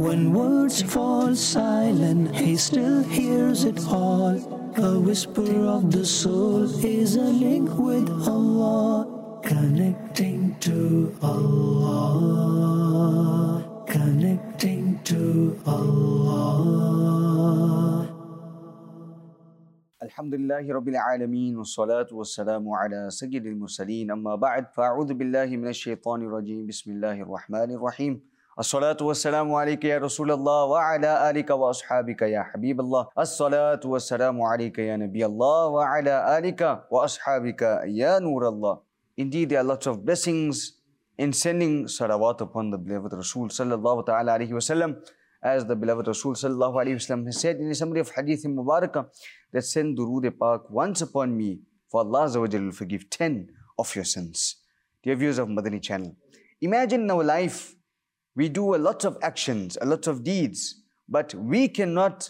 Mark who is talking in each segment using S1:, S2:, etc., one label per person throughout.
S1: When words fall silent, he still hears it all. A whisper of the soul is a link with Allah. Connecting to Allah. Connecting to Allah.
S2: Alhamdulillahi Rabbil Alameen, wa salatu wa salamu ala Sayyidil Mursaleen, amma ba'd, fa'udhu billahi minash shaitanir rajeem, bismillahir rahmanir rahim. As-salatu wa salamu alayka ya Rasulallah wa ala alika wa ashabika ya Habiballah. As-salatu wa salamu alayka ya Nabiyallah wa ala alika wa ashabika ya Nurallah. Indeed, there are lots of blessings in sending salawat upon the beloved Rasul sallallahu ta'ala alayhi wa sallam. As the beloved Rasul sallallahu alayhi wa sallam has said in a summary of hadith in Mubarakah, that send durood Pak once upon me, for Allah Azza wa Jalla will forgive 10 of your sins. Dear viewers of Madani channel, imagine in our life, we do a lot of actions, a lot of deeds, but we cannot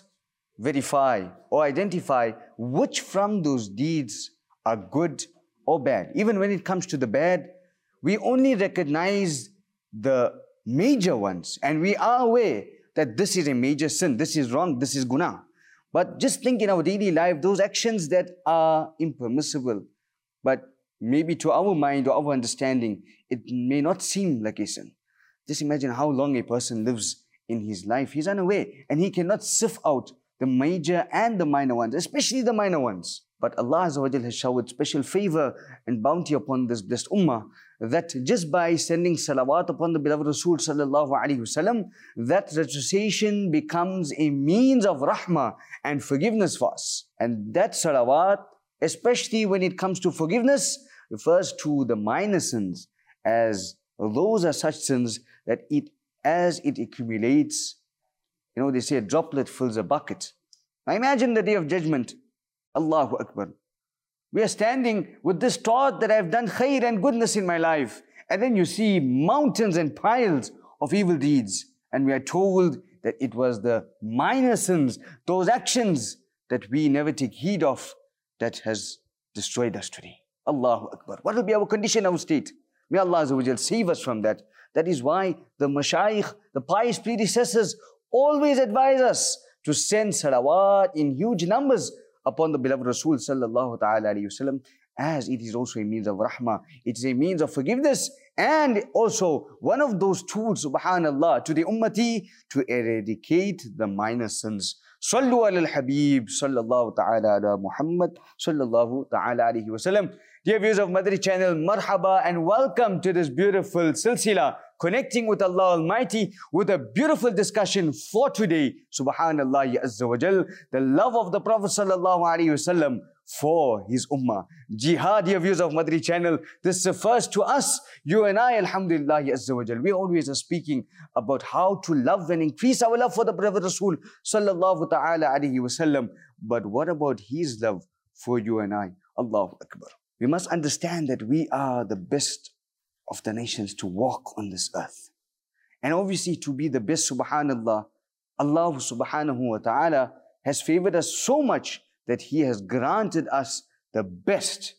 S2: verify or identify which from those deeds are good or bad. Even when it comes to the bad, we only recognize the major ones, and we are aware that this is a major sin, this is wrong, this is guna. But just think in our daily life, those actions that are impermissible, but maybe to our mind or our understanding, it may not seem like a sin. Just imagine how long a person lives in his life. He's unaware and he cannot sift out the major and the minor ones, especially the minor ones. But Allah Azza wa Jal has showered special favor and bounty upon this blessed ummah, that just by sending salawat upon the beloved Rasul sallallahu alaihi wasallam, that recitation becomes a means of rahmah and forgiveness for us. And that salawat, especially when it comes to forgiveness, refers to the minor sins, as those are such sins that as it accumulates, they say a droplet fills a bucket. Now imagine the day of judgment. Allahu Akbar. We are standing with this thought that I have done khair and goodness in my life. And then you see mountains and piles of evil deeds. And we are told that it was the minor sins, those actions that we never take heed of, that has destroyed us today. Allahu Akbar. What will be our condition, our state? May Allah Azza wa Jal save us from that. That is why the mashayikh, the pious predecessors, always advise us to send salawat in huge numbers upon the beloved Rasul sallallahu ta'ala alayhi wasallam, as it is also a means of rahmah, it is a means of forgiveness, and also one of those tools, subhanallah, to the ummati to eradicate the minor sins. Sallu ala al-Habib sallallahu ta'ala ala Muhammad sallallahu ta'ala alayhi wasallam. Dear viewers of Madani channel, marhaba and welcome to this beautiful silsila, connecting with Allah Almighty, with a beautiful discussion for today. Subhanallah Azza wa Jal, the love of the Prophet sallallahu alaihi wasallam for his ummah. Jihad, dear viewers of Madani channel, this refers to us, you and I, alhamdulillah Azza wa Jal. We always are speaking about how to love and increase our love for the Prophet Rasul sallallahu ta'ala alaihi wasallam. But what about his love for you and I? Allahu Akbar. We must understand that we are the best of the nations to walk on this earth. And obviously to be the best, subhanallah, Allah subhanahu wa ta'ala has favored us so much that He has granted us the best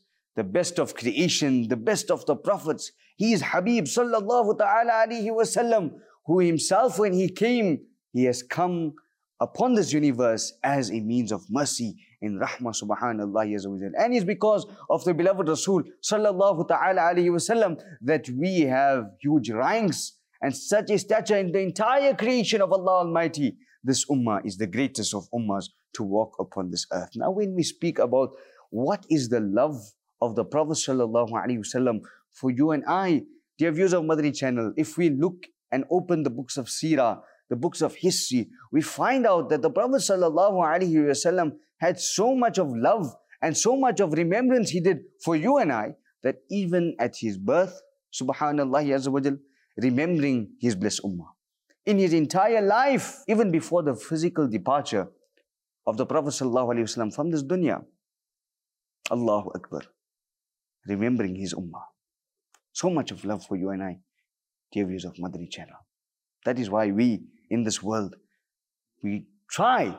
S2: of creation, the best of the prophets. He is Habib sallallahu ta'ala alayhi wa sallam, who himself, when he came, he has come upon this universe as a means of mercy in rahmah, subhanallah azza wa jalla. And it's because of the beloved Rasul sallallahu ta'ala alayhi wa sallam that we have huge ranks and such a stature in the entire creation of Allah Almighty. This ummah is the greatest of ummahs to walk upon this earth. Now when we speak about what is the love of the Prophet sallallahu alayhi wa sallam for you and I, dear viewers of Madani channel, if we look and open the books of seerah, the books of history, we find out that the Prophet sallallahu alaihi wasallam had so much of love and so much of remembrance he did for you and I, that even at his birth, subhanallah azza wa jal, remembering his blessed ummah. In his entire life, even before the physical departure of the Prophet sallallahu alaihi wasallam from this dunya, Allahu Akbar, remembering his ummah. So much of love for you and I, dear viewers of Madani channel. That is why we, in this world, we try,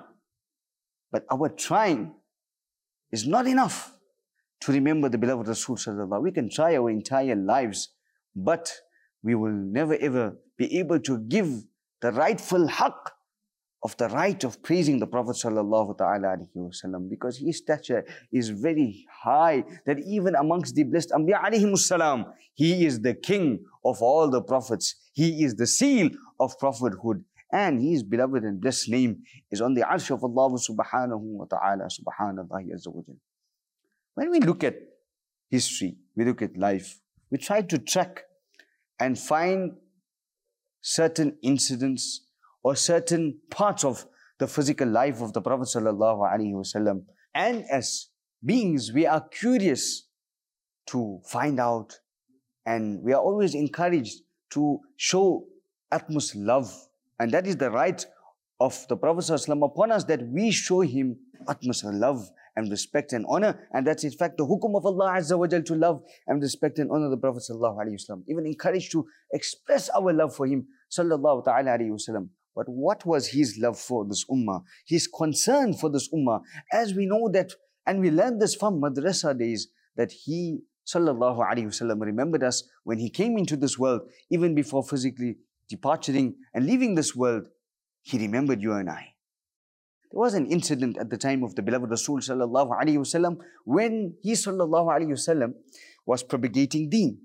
S2: but our trying is not enough to remember the beloved Rasul sallallahu. We can try our entire lives, but we will never ever be able to give the rightful haqq of the right of praising the Prophet sallallahu ta'ala alaihi wasallam, because his stature is very high, that even amongst the blessed Anbiya alayhimus salam, he is the king of all the prophets. He is the seal of prophethood, and his beloved and blessed name is on the arsh of Allah subhanahu wa ta'ala, subhanallahi azza wa jal. When we look at history, we look at life, we try to track and find certain incidents or certain parts of the physical life of the Prophet sallallahu alaihi wasallam. And as beings, we are curious to find out, and we are always encouraged to show utmost love. And that is the right of the Prophet sallallahu alaihi wasallam upon us, that we show him utmost love and respect and honor. And that's in fact the hukum of Allah Azza wa Jal, to love and respect and honor the Prophet sallallahu alaihi wasallam. Even encouraged to express our love for him sallallahu ta'ala alaihi wasallam. But what was his love for this ummah? His concern for this ummah. As we know that, and we learned this from madrasa days, that he sallallahu alaihi wasallam remembered us when he came into this world, even before physically departing and leaving this world. He remembered you and I. There was an incident at the time of the beloved Rasul sallallahu alaihi wasallam, when he sallallahu alaihi wasallam was propagating deen.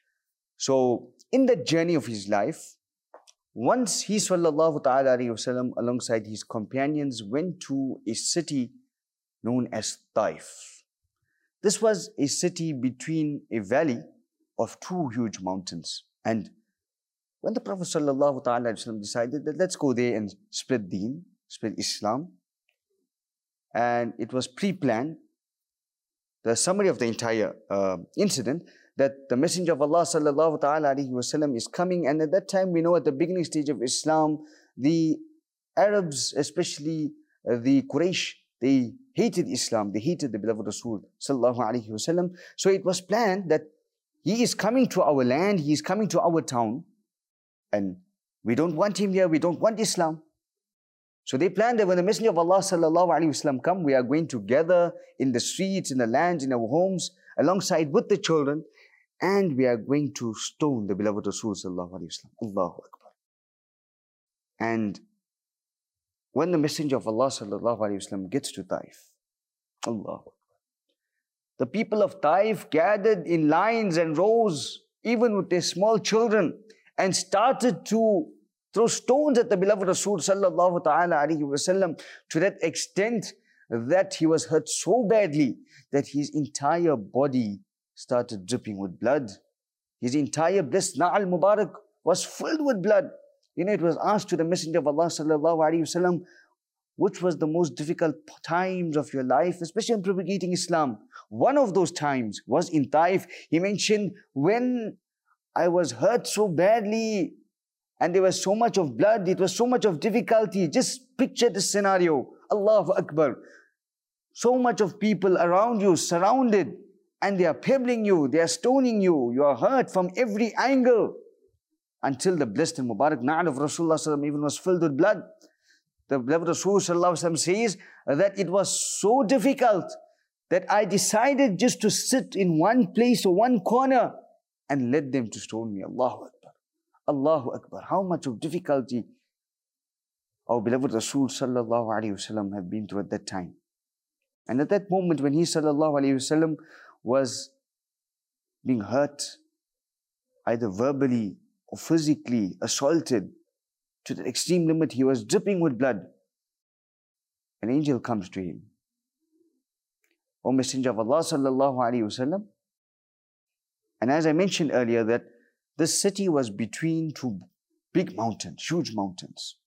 S2: So in the journey of his life, once he sallallahu ta'ala alayhi wasallam alongside his companions went to a city known as Taif. This was a city between a valley of two huge mountains. And when the Prophet sallallahu ta'ala alayhi wasallam decided that let's go there and spread deen, spread Islam, and it was pre-planned, the summary of the entire incident, that the Messenger of Allah sallallahu ta'ala alaihi wasallam is coming. And at that time, we know at the beginning stage of Islam, the Arabs, especially the Quraysh, they hated Islam. They hated the beloved Rasul sallallahu alaihi wasallam. So it was planned that he is coming to our land, he is coming to our town, and we don't want him here, we don't want Islam. So they planned that when the Messenger of Allah sallallahu alaihi wasallam come, we are going to gather in the streets, in the lands, in our homes, alongside with the children, and we are going to stone the beloved Rasul sallallahu alaihi wasallam. Allahu Akbar. And when the Messenger of Allah sallallahu alaihi wasallam gets to Taif, Allahu Akbar, the people of Taif gathered in lines and rows, even with their small children, and started to throw stones at the beloved Rasul sallallahu ta'ala alaihi wasallam, to that extent that he was hurt so badly that his entire body started dripping with blood. His entire blessed Na'al Mubarak was filled with blood. You know, it was asked to the Messenger of Allah sallallahu alaihi wasallam, which was the most difficult times of your life, especially in propagating Islam. One of those times was in Taif. He mentioned, when I was hurt so badly and there was so much of blood, it was so much of difficulty. Just picture this scenario. Allahu Akbar. So much of people around you, surrounded, and they are pebbling you, they are stoning you, you are hurt from every angle, until the blessed and Mubarak Na'al of Rasulullah even was filled with blood. The beloved Rasulullah says that it was so difficult that I decided just to sit in one place or one corner and let them to stone me. Allahu Akbar. Allahu Akbar. How much of difficulty our beloved Rasul sallallahu alaihi wasallam have been through at that time. And at that moment when he sallallahu alaihi wasallam was being hurt, either verbally or physically assaulted to the extreme limit, he was dripping with blood. An angel comes to him. O Messenger of Allah sallallahu alaihi wasallam. And as I mentioned earlier, that this city was between two big mountains, huge mountains.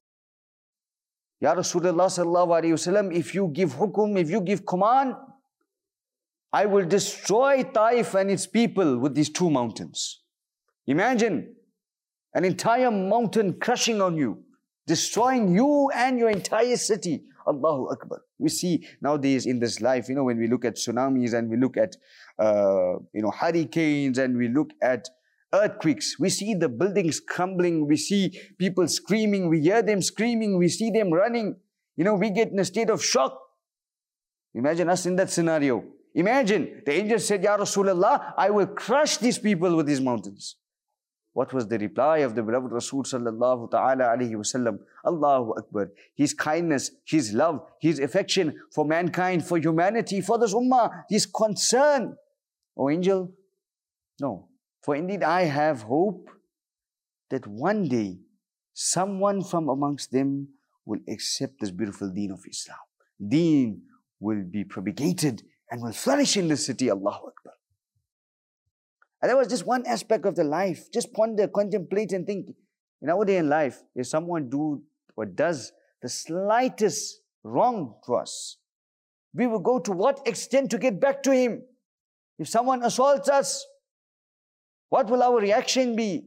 S2: Ya Rasulullah sallallahu alaihi wasallam, if you give hukum, if you give command, I will destroy Taif and its people with these two mountains. Imagine an entire mountain crushing on you, destroying you and your entire city. Allahu Akbar. We see nowadays in this life, you know, when we look at tsunamis and we look at, hurricanes and we look at earthquakes, we see the buildings crumbling, we see people screaming, we hear them screaming, we see them running. You know, we get in a state of shock. Imagine us in that scenario. Imagine, the angel said, Ya Rasulullah, I will crush these people with these mountains. What was the reply of the beloved Rasul sallallahu ta'ala alayhi wasallam? Allahu Akbar. His kindness, his love, his affection for mankind, for humanity, for this ummah, his concern. O angel, no. For indeed I have hope that one day someone from amongst them will accept this beautiful deen of Islam. Deen will be propagated and will flourish in this city. Allahu Akbar. And that was just one aspect of the life. Just ponder, contemplate and think. In our day in life, if someone do or does the slightest wrong to us, we will go to what extent to get back to him? If someone assaults us, what will our reaction be?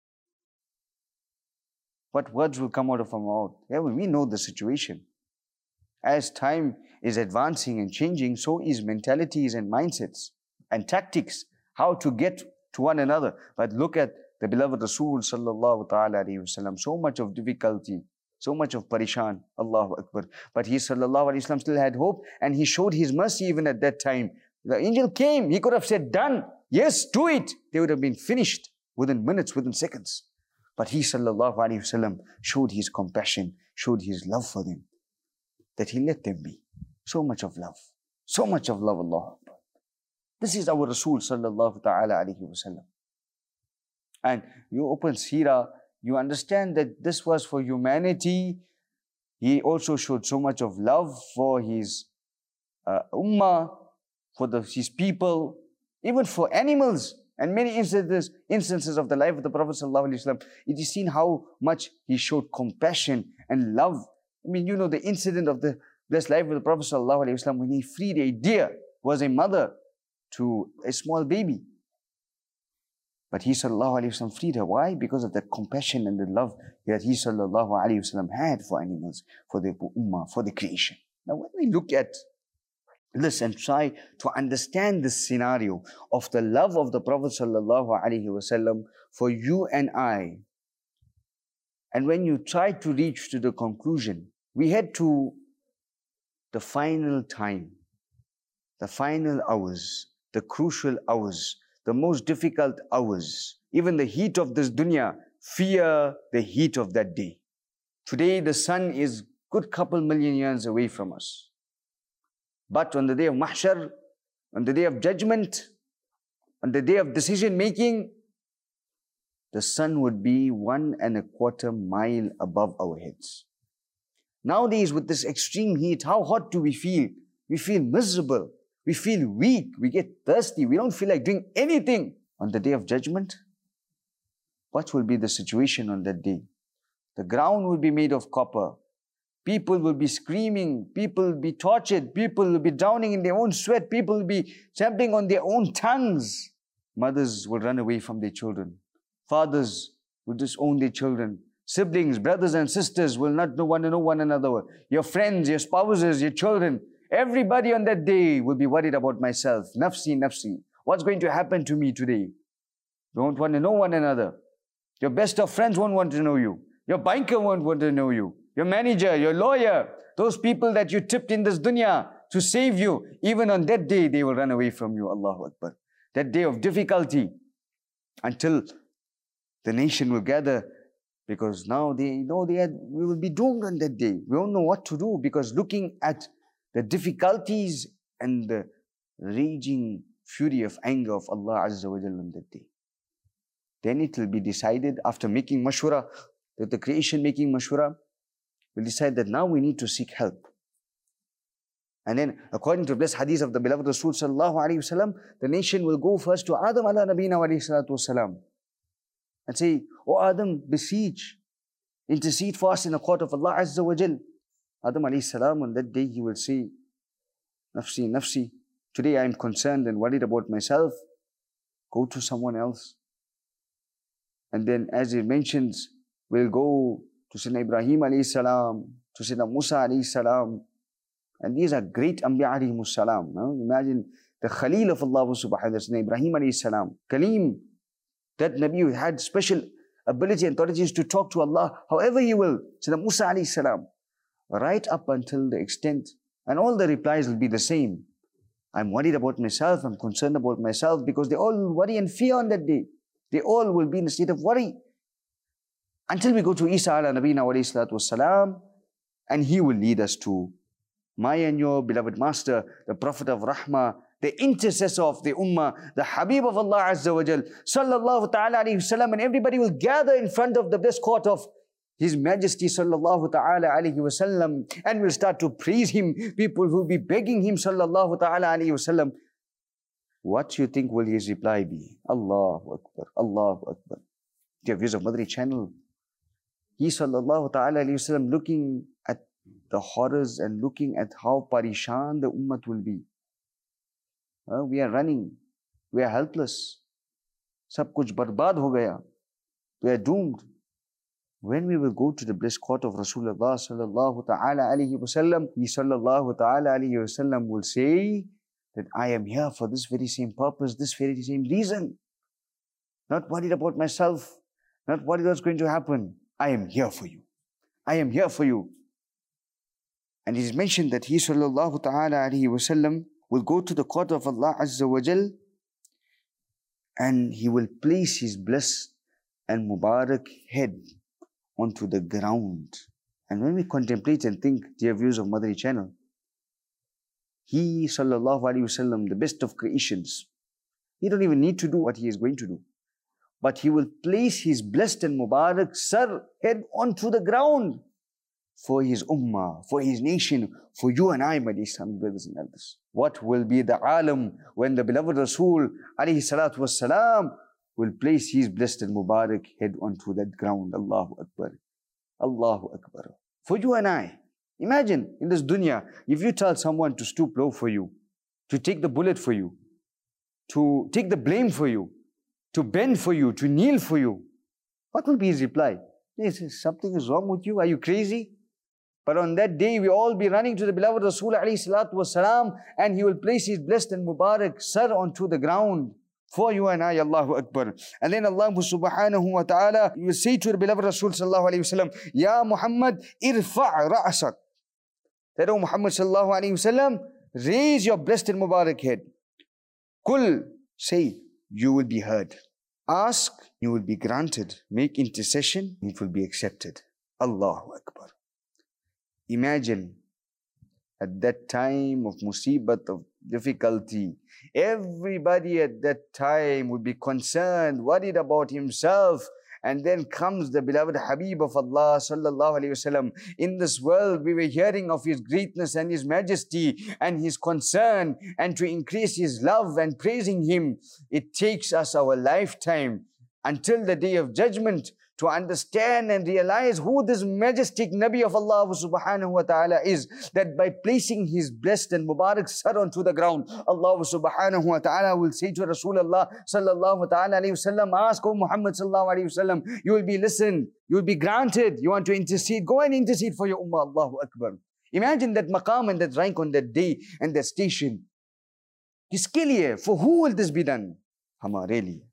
S2: What words will come out of our mouth? Yeah, well, we know the situation. As time is advancing and changing, so is mentalities and mindsets and tactics, how to get to one another. But look at the beloved Rasul sallallahu ta'ala alayhi wasallam. So much of difficulty, so much of parishan. Allahu Akbar. But he sallallahu alayhi wasallam still had hope, and he showed his mercy even at that time. The angel came, he could have said, done. Yes, do it. They would have been finished within minutes, within seconds. But he sallallahu alayhi wasallam showed his compassion, showed his love for them, that he let them be. So much of love. So much of love, Allah. This is our Rasul sallallahu ta'ala alayhi wasallam. And you open Seerah, you understand that this was for humanity. He also showed so much of love for his ummah, for his people, even for animals. And many instances of the life of the Prophet sallallahu alaihi wasallam, it is seen how much he showed compassion and love. I mean, you know the incident of the blessed life of the Prophet sallallahu alaihi wasallam when he freed a deer, was a mother to a small baby. But he sallallahu alaihi wasallam freed her. Why? Because of the compassion and the love that he sallallahu alaihi wasallam had for animals, for the ummah, for the creation. Now when we look at this and try to understand this scenario of the love of the Prophet sallallahu alaihi wasallam for you and I, and when you try to reach to the conclusion, we head to the final time, the final hours, the crucial hours, the most difficult hours, even the heat of this dunya. Fear the heat of that day. Today the sun is good couple million years away from us. But on the day of mahshar, on the day of judgment, on the day of decision making, the sun would be 1.25 miles above our heads. Nowadays with this extreme heat, how hot do we feel? We feel miserable. We feel weak. We get thirsty. We don't feel like doing anything. On the day of judgment, what will be the situation on that day? The ground will be made of copper. People will be screaming, people will be tortured, people will be drowning in their own sweat, people will be champing on their own tongues. Mothers will run away from their children. Fathers will disown their children. Siblings, brothers and sisters will not want to know one another. Your friends, your spouses, your children, everybody on that day will be worried about myself. Nafsi, nafsi. What's going to happen to me today? Don't want to know one another. Your best of friends won't want to know you. Your banker won't want to know you. Your manager, your lawyer, those people that you tipped in this dunya to save you, even on that day, they will run away from you. Allahu Akbar. That day of difficulty, until the nation will gather, because now they know we will be doomed on that day. We don't know what to do, because looking at the difficulties and the raging fury of anger of Allah Azza wa Jalla on that day. Then it will be decided, after making mashwara, that the creation making mashwara, will decide that now we need to seek help. And then, according to the blessed hadith of the beloved Rasul sallallahu alaihi wasallam, the nation will go first to Adam ala nabina wa alayhi salatu wasalam and say, "O Adam, beseech, intercede for us in the court of Allah Azza wa Jal." Adam alayhi salam, on that day he will say, "Nafsi, nafsi, today I am concerned and worried about myself. Go to someone else." And then, as it mentions, we'll go to Sayyidina Ibrahim alayhi salam, to Sayyidina Musa alayhi salam. And these are great Anbiya alayhi salam. Imagine the Khalil of Allah subhanahu wa ta'ala, Sayyidina Ibrahim alayhi salam, Kalim, that Nabi had special ability and authorities to talk to Allah however he will. Sayyidina Musa alayhi salam, right up until the extent, and all the replies will be the same. I'm worried about myself, I'm concerned about myself, because they all worry and fear on that day. They all will be in a state of worry. Until we go to Isa ala Nabina alayhi salatu wassalam, and he will lead us to my and your beloved master, the Prophet of Rahmah, the intercessor of the Ummah, the Habib of Allah Azza wa Jal, sallallahu ta'ala alayhi wasallam, and everybody will gather in front of the blessed court of His Majesty sallallahu ta'ala alayhi wasallam, and will start to praise him. People will be begging him sallallahu ta'ala alayhi wasallam. What do you think will his reply be? Allahu Akbar, Allahu Akbar. Dear viewers of Madri channel, he sallallahu ta'ala alayhi wasallam looking at the horrors and looking at how parishan the ummah will be. We are running, we are helpless. Sab kuch barbad ho gaya. We are doomed. When we will go to the blessed court of Rasulullah sallallahu ta'ala alayhi wasallam, he sallallahu ta'ala alayhi wasallam will say that I am here for this very same purpose, this very same reason. Not worried about myself, not worried what's going to happen. I am here for you. I am here for you. And it is mentioned that he sallallahu ta'ala alayhi wasallam will go to the court of Allah Azza wa Jal, and he will place his blessed and Mubarak head onto the ground. And when we contemplate and think, dear viewers of Madri channel, he sallallahu alayhi wasallam, the best of creations, he don't even need to do what he is going to do, but he will place his blessed and Mubarak sir head onto the ground for his ummah, for his nation, for you and I, my dear Islamic brothers and elders. What will be the alam when the beloved Rasul alayhi salatu wassalam will place his blessed and Mubarak head onto that ground? Allahu Akbar, Allahu Akbar. For you and I, imagine in this dunya, if you tell someone to stoop low for you, to take the bullet for you, to take the blame for you, to bend for you, to kneel for you, what will be his reply? He says, something is wrong with you, are you crazy? But on that day, we all be running to the beloved Rasul alayhi salatu wasalam, and he will place his blessed and Mubarak sir onto the ground for you and I. Allahu Akbar. And then Allah subhanahu wa ta'ala will say to the beloved Rasul sallallahu alayhi wasallam, Ya Muhammad, irfa' ra'asak. That, O Muhammad sallallahu alayhi wasallam, raise your blessed and Mubarak head. Kul, say, you will be heard. Ask, you will be granted. Make intercession, it will be accepted. Allahu Akbar. Imagine at that time of musibat, of difficulty, everybody at that time would be concerned, worried about himself. And then comes the beloved Habib of Allah sallallahu alayhi wasallam. In this world, we were hearing of his greatness and his majesty and his concern, and to increase his love and praising him, it takes us our lifetime until the day of judgment to understand and realize who this majestic Nabi of Allah subhanahu wa ta'ala is. That by placing his blessed and Mubarak sir onto the ground, Allah subhanahu wa ta'ala will say to Rasulullah sallallahu ta'ala alayhi wasallam, ask, O Muhammad sallallahu alayhi wasallam, you will be listened, you will be granted. You want to intercede, go and intercede for your ummah. Allahu Akbar. Imagine that maqam and that rank on that day and that station. Kiske liye? For who will this be done? Hamare liye.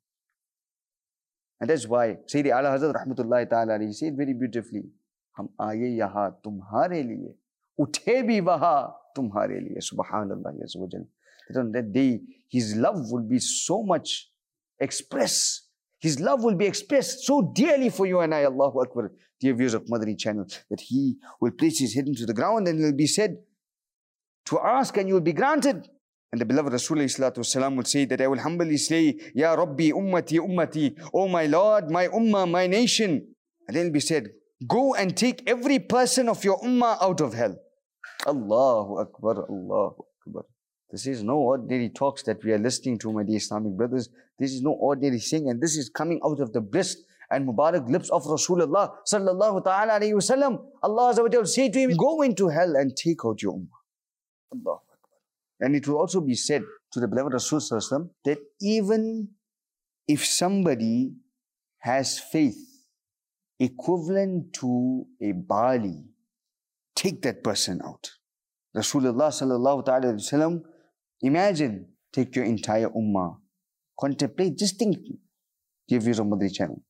S2: And that's why Sayyidi Ala Hazrat Rahmatullahi Ta'ala he said very beautifully, Hum aaye yaha tumhare liye, uthe bhi waha tumhare liye. Subhanallah Azza wa Jal. That on that day, his love will be so much expressed. His love will be expressed so dearly for you and I. Allahu Akbar. Dear viewers of Madani channel, that he will place his head into the ground and it will be said to ask and you will be granted. And the beloved Rasulullah would say that I will humbly say, Ya Rabbi, ummati, ummati, oh my Lord, my ummah, my nation. And then it will be said, go and take every person of your ummah out of hell. Allahu Akbar, Allahu Akbar. This is no ordinary talks that we are listening to, my dear Islamic brothers. This is no ordinary thing, and this is coming out of the blessed and Mubarak lips of Rasulullah sallallahu ta'ala alayhi wa sallam. Allah Azza wa Jalla will say to him, go into hell and take out your ummah. Allah. And it will also be said to the beloved Rasul sallallahu alayhi wa sallam that even if somebody has faith equivalent to a barley, take that person out. Rasulullah sallallahu ta'ala alayhi wa sallam, imagine, take your entire ummah. Contemplate, just think, dear viewers of Madri channel.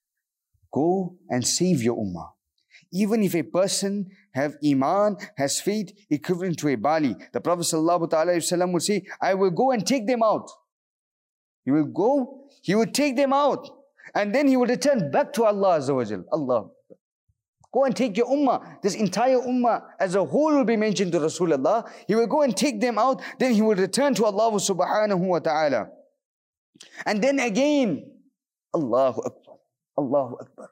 S2: Go and save your ummah. Even if a person have iman, has faith equivalent to a barley, the Prophet sallallahu ta'ala alayhi wa sallam would say, I will go and take them out. He will go, he will take them out. And then he will return back to Allah Azza wa Jal. Allah. Go and take your ummah. This entire ummah as a whole will be mentioned to Rasulullah. He will go and take them out. Then he will return to Allah subhanahu wa ta'ala. And then again, Allahu Akbar. Allahu Akbar.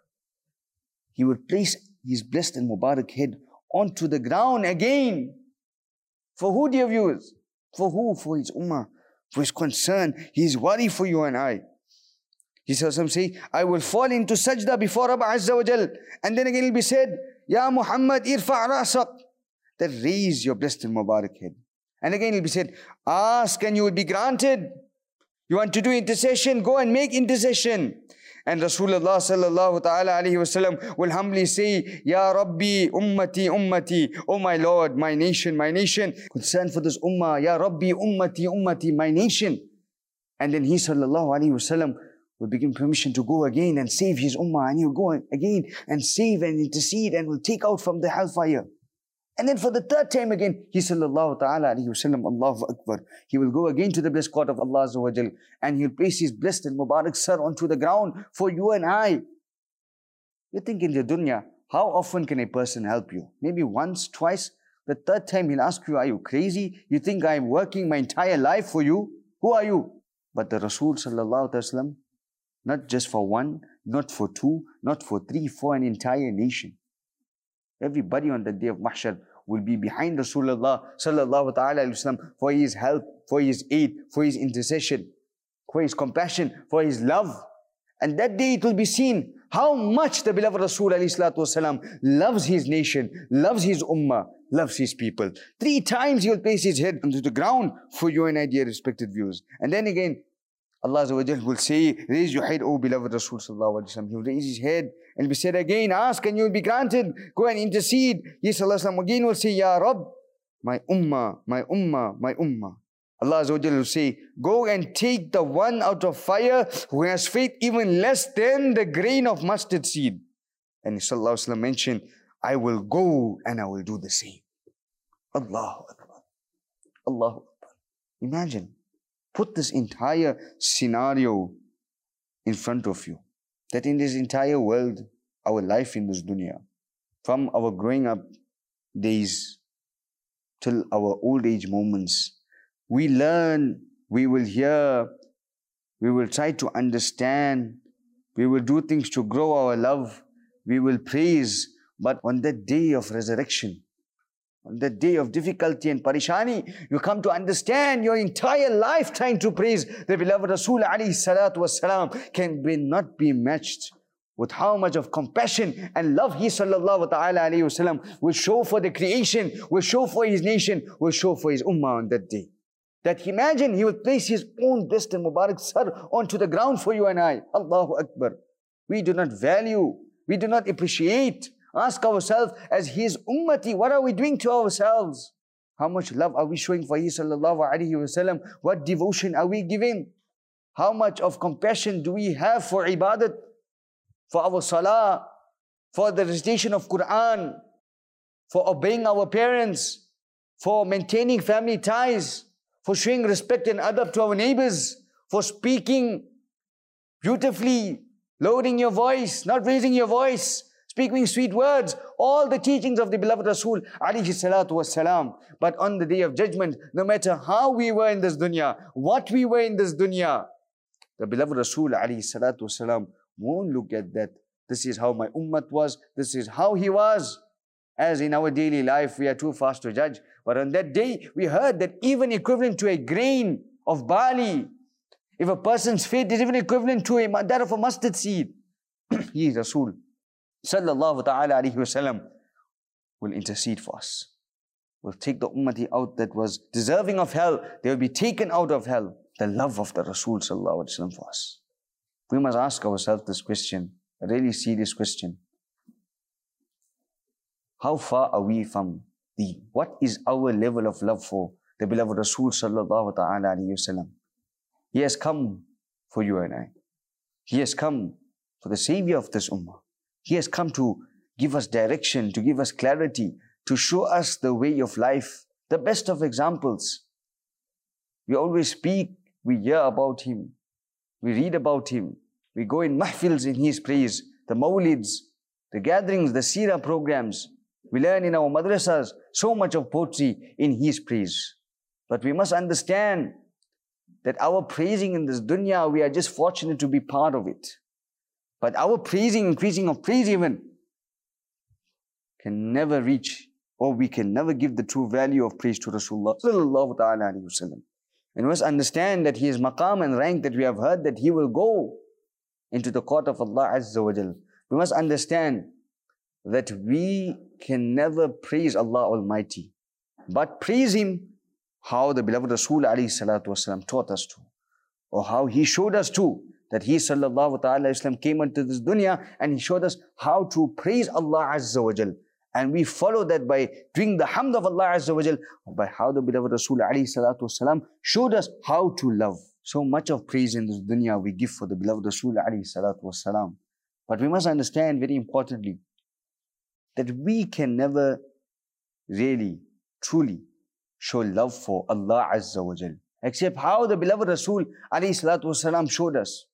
S2: He will place his blessed and Mubarak head onto the ground again. For who, dear viewers? For who? For his ummah. For his concern. His worry for you and I. He says, I will fall into sajda before Rabb Azza wa Jal. And then again it will be said, Ya Muhammad, irfa' ra'sak. Then raise your blessed and Mubarak head. And again it will be said, ask and you will be granted. You want to do intercession? Go and make intercession. And Rasulullah sallallahu ta'ala alayhi wasallam will humbly say, Ya Rabbi, ummati, ummati. Oh my Lord, my nation, my nation. Concern for this ummah. Ya Rabbi, ummati, ummati, my nation. And then he sallallahu alayhi wasallam will be given permission to go again and save his ummah. And he'll go again and save and intercede and will take out from the hellfire. And then for the third time again, he sallallahu ta'ala alayhi wasallam, Allahu Akbar. He will go again to the blessed court of Allah Azza wa Jal, and he'll place his blessed and Mubarak sir onto the ground for you and I. You think in the dunya, how often can a person help you? Maybe once, twice. The third time he'll ask you, are you crazy? You think I'm working my entire life for you? Who are you? But the Rasul sallallahu alayhi wasallam, not just for one, not for two, not for three, for an entire nation. Everybody on the day of Mahshar will be behind Rasulullah sallallahu ta'ala alayhi wasallam for his help, for his aid, for his intercession, for his compassion, for his love. And that day it will be seen how much the beloved Rasul alayhi salatu wasalam loves his nation, loves his ummah, loves his people. 3 times he will place his head onto the ground for you and I, dear respected viewers. And then again, Allah Azza wa Jal will say, raise your head, O beloved Rasul sallallahu alayhi wasallam. He will raise his head and be said again, ask and you will be granted. Go and intercede. Yes, Allah again will say, Ya Rabb, my ummah, my ummah, my ummah. Allah Azza wa Jal will say, go and take the one out of fire who has faith even less than the grain of mustard seed. And Sallallahu Alaihi Wasallam mentioned, I will go and I will do the same. Allahu Akbar. Allahu Akbar. Imagine. Put this entire scenario in front of you. That in this entire world, our life in this dunya, from our growing up days till our old age moments, we learn, we will hear, we will try to understand, we will do things to grow our love, we will praise. But on that day of resurrection, on the day of difficulty and parishani, you come to understand your entire life trying to praise the beloved Rasul alayhi salatu wassalam not be matched with how much of compassion and love he sallallahu ta'ala alayhi wasallam will show for the creation, will show for his nation, will show for his ummah on that day. That imagine he will place his own blessed and Mubarak sar onto the ground for you and I. Allahu Akbar. We do not value, we do not appreciate. Ask ourselves, as his ummati, what are we doing to ourselves? How much love are we showing for his sallallahu alayhi wasallam? What devotion are we giving? How much of compassion do we have for ibadat, for our salah, for the recitation of Quran, for obeying our parents, for maintaining family ties, for showing respect and adab to our neighbors, for speaking beautifully, lowering your voice, not raising your voice, speaking sweet words, all the teachings of the beloved Rasul alayhi salatu wassalam. But on the day of judgment, no matter how we were in this dunya, what we were in this dunya, the beloved Rasul alayhi salatu wassalam won't look at that. This is how my ummat was, this is how he was. As in our daily life, we are too fast to judge. But on that day, we heard that even equivalent to a grain of barley, if a person's faith is even equivalent to that of a mustard seed, he is Rasul sallallahu ta'ala alayhi wasallam will intercede for us. Will take the ummati out that was deserving of hell. They will be taken out of hell. The love of the Rasul sallallahu alayhi wasallam for us. We must ask ourselves this question, a really serious question. How far are we from Deen? What is our level of love for the beloved Rasul sallallahu ta'ala alayhi wasallam? He has come for you and I. He has come for the savior of this ummah. He has come to give us direction, to give us clarity, to show us the way of life, the best of examples. We always speak, we hear about him, we read about him, We go in mahfils in his praise, the mawlids, the gatherings, the seerah programs. We learn in our madrasas so much of poetry in his praise. But we must understand that our praising in this dunya, we are just fortunate to be part of it. But our praising, increasing of praise even, can never reach, or we can never give the true value of praise to Rasulullah sallallahu ta'ala alayhi wa sallam. And we must understand that his maqam and rank that we have heard that he will go into the court of Allah Azza wa Jal. We must understand that we can never praise Allah Almighty, but praise Him how the beloved Rasul alayhi salatu wasalam taught us to, or how he showed us to, that he sallallahu ta'ala wasalam came into this dunya and he showed us how to praise Allah Azza wa Jal. And we follow that by doing the hamd of Allah Azza wa Jal, by how the beloved Rasul alayhi salatu wasalam showed us how to love. So much of praise in this dunya we give for the beloved Rasul alayhi salatu wasalam. But we must understand very importantly that we can never really, truly show love for Allah Azza wa Jal, except how the beloved Rasul alayhi salatu wasalam showed us.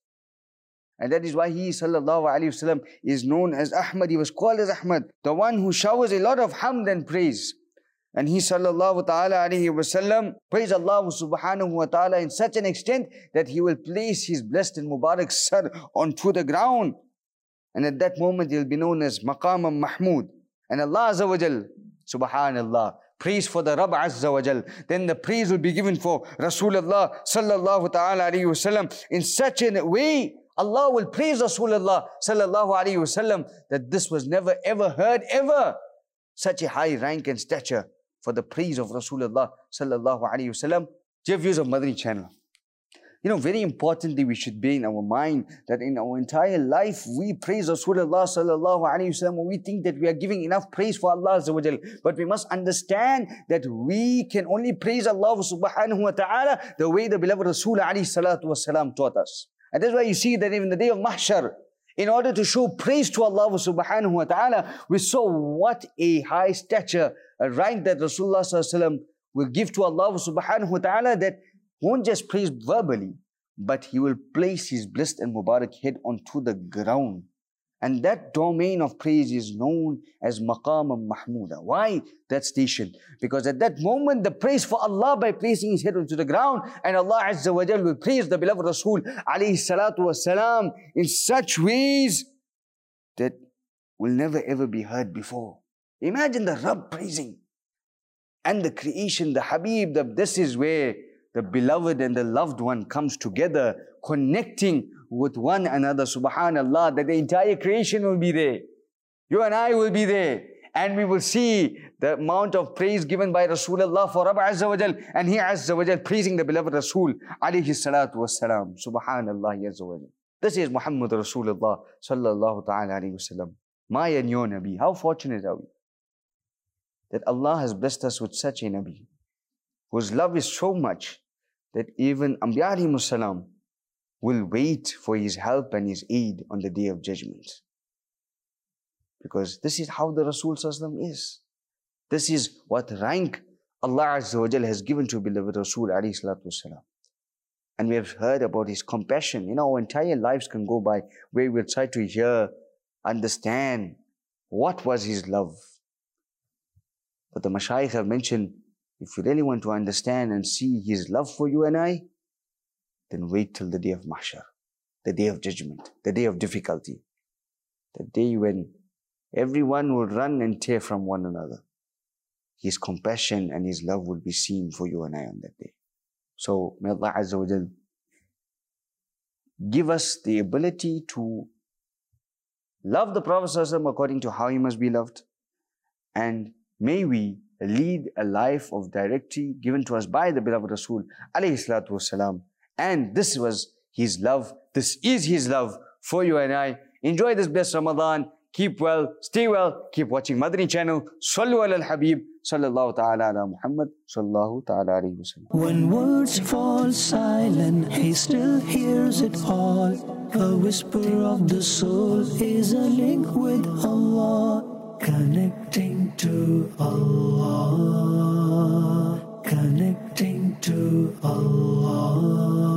S2: And that is why he sallallahu alayhi wasallam is known as Ahmad. He was called as Ahmad, the one who showers a lot of hamd and praise. And he sallallahu ta'ala alayhi wasallam praised Allah subhanahu wa ta'ala in such an extent that he will place his blessed and Mubarak sar onto the ground. And at that moment he will be known as Maqam Mahmud. And Allah Azza wa Jal, subhanallah, praise for the Rabb Azza wa Jal. Then the praise will be given for Rasulullah sallallahu ta'ala alayhi wasallam in such a way. Allah will praise Rasulullah sallallahu alayhi wasallam that this was never ever heard ever. Such a high rank and stature for the praise of Rasulullah sallallahu alayhi wasallam. Dear viewers of Madani channel, very importantly we should bear in our mind that in our entire life we praise Rasulullah sallallahu alayhi wasallam. We think that we are giving enough praise for Allah Azza wa Jal. But we must understand that we can only praise Allah subhanahu wa ta'ala the way the beloved Rasul alayhi salatu wasalam taught us. And that's why you see that even the day of Mahshar, in order to show praise to Allah subhanahu wa ta'ala, we saw what a high stature, a rank that Rasulullah sallallahu alaihi wasallam will give to Allah subhanahu wa ta'ala, that won't just praise verbally, but he will place his blessed and Mubarak head onto the ground. And that domain of praise is known as Maqam Mahmuda. Why that station? Because at that moment, the praise for Allah by placing his head onto the ground, and Allah Azza wa Jal will praise the beloved Rasul alayhi salatu wasalam in such ways that will never ever be heard before. Imagine the Rabb praising and the creation, the Habib, this is where the beloved and the loved one comes together, connecting with one another, subhanallah, that the entire creation will be there. You and I will be there. And we will see the amount of praise given by Rasulullah for Rabb Azza wa Jal, and he Azza wa Jal praising the beloved Rasul alayhi salatu wassalam. Subhanallah Azza wa Jal. This is Muhammad Rasulullah sallallahu ta'ala alayhi wasallam. My and your Nabi. How fortunate are we that Allah has blessed us with such a Nabi, whose love is so much that even Anbiya alayhimus salam will wait for his help and his aid on the Day of Judgment. Because this is how the Rasul sallallahu is. This is what rank Allah Azza wa Jal has given to beloved Rasul alayhi salatu wasalam. And we have heard about his compassion. Our entire lives can go by where we'll try to hear, understand what was his love. But the Mashaykh have mentioned, if you really want to understand and see his love for you and I, then wait till the day of Mahshar, the day of judgment, the day of difficulty, the day when everyone will run and tear from one another. His compassion and his love will be seen for you and I on that day. So may Allah Azza wa Jal give us the ability to love the Prophet ﷺ according to how he must be loved, and may we lead a life of directly given to us by the beloved Rasul alayhi salatu wasalam. And this was his love. This is his love for you and I. Enjoy this blessed Ramadan. Keep well, stay well, keep watching Madani channel. Sallu ala al-Habib, sallallahu ta'ala ala Muhammad, sallallahu ta'ala alayhi wa sallam.
S1: When words fall silent, he still hears it all. A whisper of the soul is a link with Allah, connecting to Allah, connecting to Allah.